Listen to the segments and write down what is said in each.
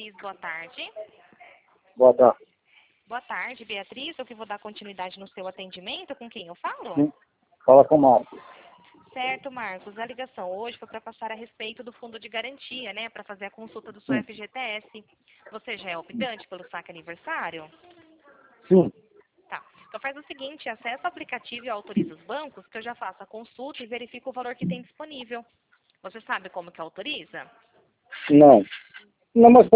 Beatriz, boa tarde. Boa tarde. Boa tarde, Beatriz. Eu que vou dar continuidade no seu atendimento. Com quem eu falo? Sim. Fala com o Marcos. Certo, Marcos. A ligação hoje foi para passar a respeito do fundo de garantia, né? Para fazer a consulta do seu Sim. FGTS. Você já é optante pelo saque aniversário? Sim. Tá. Então faz o seguinte, acessa o aplicativo e autoriza os bancos, que eu já faço a consulta e verifico o valor que tem disponível. Você sabe como que autoriza? Não. Não, mas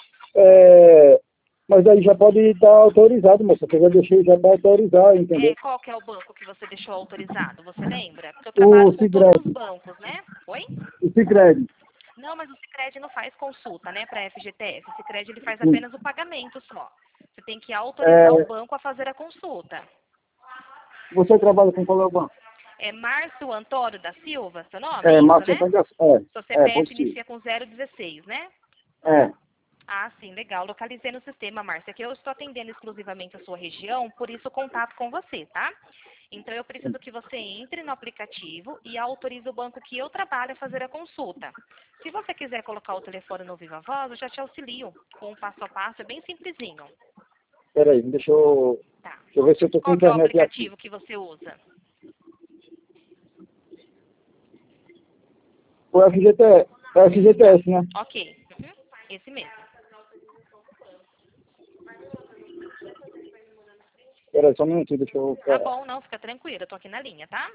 mas aí já pode estar autorizado, moça. Eu já deixei já para autorizar, entendeu? Qual que é o banco que você deixou autorizado? Você lembra? Porque eu trabalho O com todos os Sicredi. bancos, né? Oi? O Sicredi. Não, mas o Sicredi não faz consulta, né, para FGTS. O Sicredi ele faz Sim. apenas o pagamento só. Você tem que autorizar o É, banco a fazer a consulta. você trabalha com qual é o banco? É Márcio Antônio da Silva, seu nome? É, Isso, Márcio né? Antônio. Seu Pode CPF ser. inicia com 016, né? É. Ah, sim, legal. Localizei no sistema, Márcia, que eu estou atendendo exclusivamente a sua região, por isso o contato com você, tá? Então eu preciso que você entre no aplicativo e autorize o banco que eu trabalho a fazer a consulta. Se você quiser colocar o telefone no Viva Voz, eu já te auxilio com o passo a passo, é bem simplesinho. Peraí, Tá. deixa eu ver se eu tô com a Qual que é o internet aqui. aplicativo que você usa? O FGTS. É o FGTS, né? Ok. Uhum. Esse mesmo. Peraí, só um minutinho, deixa eu... Tá bom, não, fica tranquilo, eu tô aqui na linha, tá?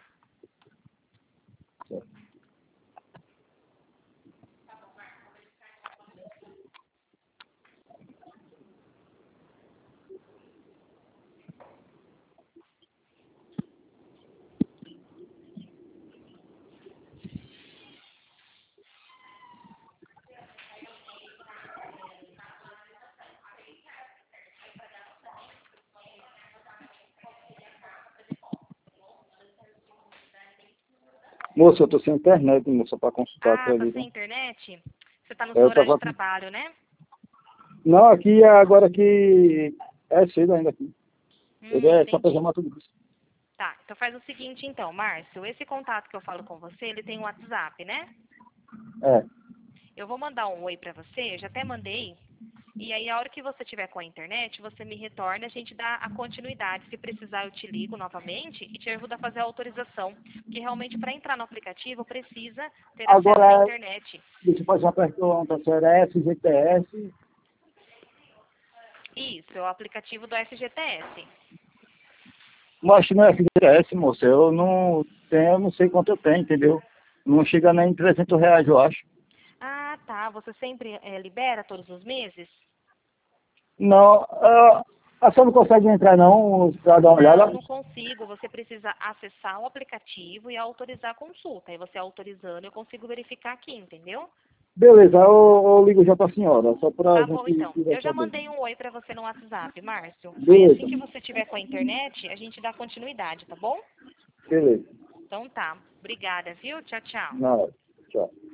Moça, eu tô sem internet, moça, para consultar aqui Ah, tá ali, sem né? internet? Você tá no seu Eu horário tava de aqui. trabalho, né? Não, aqui é agora que é cedo ainda aqui. Ele é só pra Entendi. chamar tudo isso. Tá, então faz o seguinte então, Márcio, esse contato que eu falo com você, ele tem um WhatsApp, né? É. Eu vou mandar um oi pra você, eu já até mandei. E aí, a hora que você tiver com a internet, você me retorna, a gente dá a continuidade. Se precisar, eu te ligo novamente e te ajudo a fazer a autorização. Porque realmente, para entrar no aplicativo, precisa ter acesso à Agora, internet. deixa eu fazer uma pergunta, senhora, é FGTS? Isso, é o aplicativo do FGTS. Mas não é FGTS, moça, eu não tenho, eu não sei quanto eu tenho, entendeu? Não chega nem em R$ 300, eu acho. Ah, tá. Você sempre libera todos os meses? Não, a senhora não consegue entrar não, pra dar uma Não, olhada? não consigo. Você precisa acessar o aplicativo e autorizar a consulta. Aí você autorizando, eu consigo verificar aqui, entendeu? Beleza, eu ligo já pra senhora, só pra Tá bom, gente então. tiver Eu já sabendo. mandei um oi pra você no WhatsApp, Márcio. Aí assim Beleza, que você tiver com a internet, a gente dá continuidade, tá bom? beleza. Então tá. Obrigada, viu? Tchau, tchau. Na hora. Tchau.